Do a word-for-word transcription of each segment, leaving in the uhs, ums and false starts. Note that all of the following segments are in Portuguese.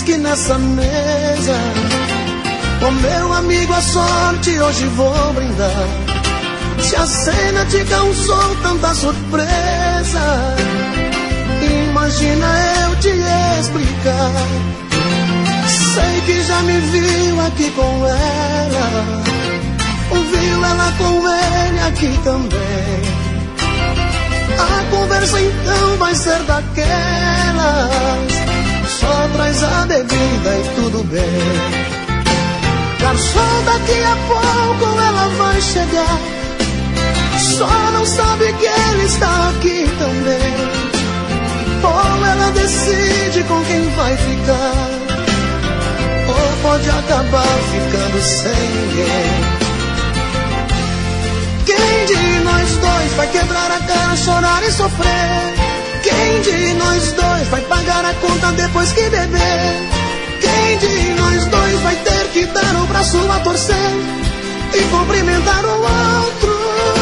uísque nessa mesa. Com meu amigo a sorte hoje vou brindar. Se a cena te causou tanta surpresa, imagina eu te explicar. Sei que já me viu aqui com ela, viu ela com ele aqui também. A conversa então vai ser daquelas, só traz a bebida e tudo bem. Garçom, daqui a pouco ela vai chegar, só não sabe que ele está aqui também. Ou ela decide com quem vai ficar, ou pode acabar ficando sem ninguém. Quem de nós dois vai quebrar a cara, chorar e sofrer? Quem de nós dois vai pagar a conta depois que beber? Quem de nós dois vai ter que dar o braço a torcer e cumprimentar o outro?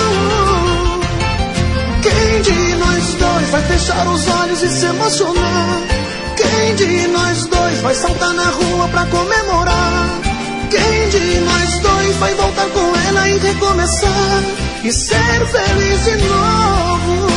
Quem de nós dois vai fechar os olhos e se emocionar? Quem de nós dois vai saltar na rua pra comemorar? Quem de nós dois vai voltar com ela e recomeçar e ser feliz de novo?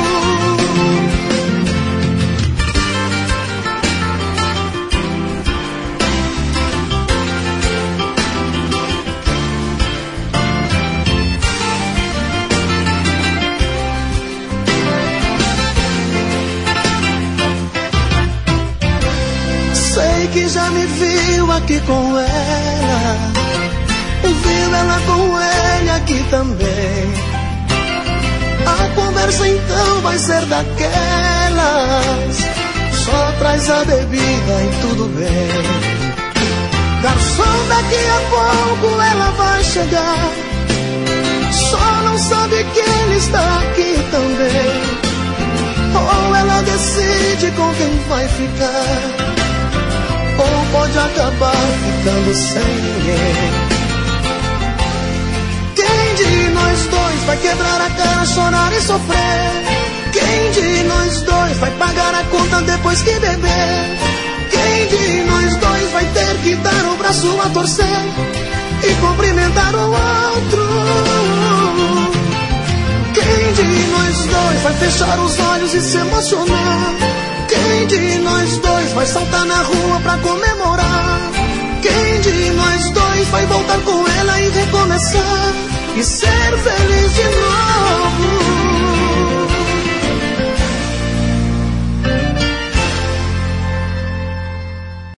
Sei que já me viu aqui com ela, viu ela com ele aqui também. A conversa então vai ser daquelas, só traz a bebida e tudo bem. Garçom, daqui a pouco ela vai chegar, só não sabe que ele está aqui também. Ou ela decide com quem vai ficar, ou pode acabar ficando sem ninguém. Quem de nós dois vai quebrar a cara, chorar e sofrer? Quem de nós dois vai pagar a conta depois que beber? Quem de nós dois vai ter que dar o braço a torcer e cumprimentar o outro? Quem de nós dois vai fechar os olhos e se emocionar? Quem de nós dois vai saltar na rua pra comemorar? Quem de nós dois vai voltar com ela e recomeçar e ser feliz?